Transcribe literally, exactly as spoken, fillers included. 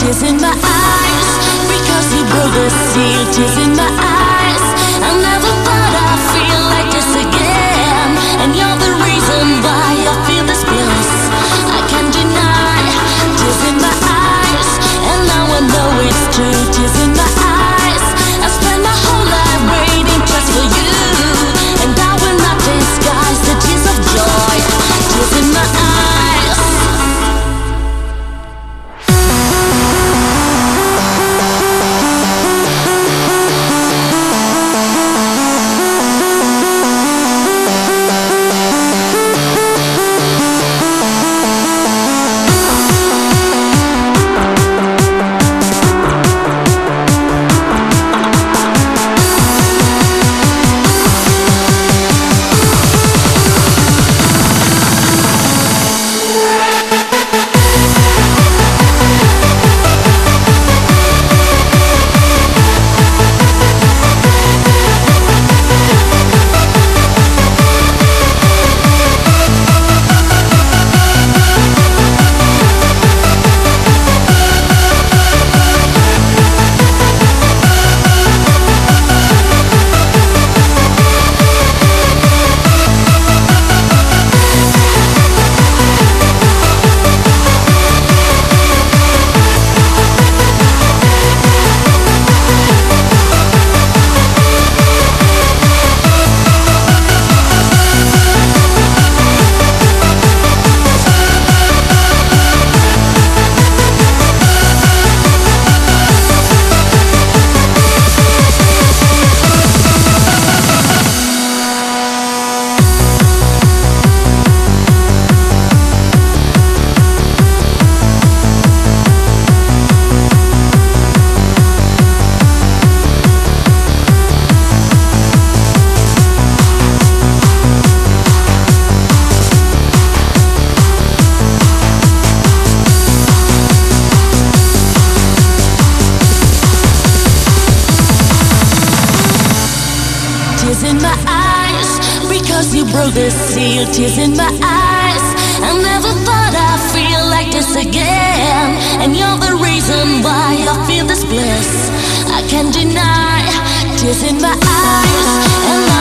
tears in my eyes, because you broke the seal. Tears in my eyes, I never thought I'd feel like this again, and you're the reason why I feel this bliss. I can't deny. Tears in my eyes, and now I know it's true. Tears in my eyes, I spent my whole life waiting just for you, and I will not disguise the tears of joy. Tears in my eyes. Tears in my eyes, because you broke the seal. Tears in my eyes, I never thought I'd feel like this again, and you're the reason why I feel this bliss. I can't deny. Tears in my eyes, and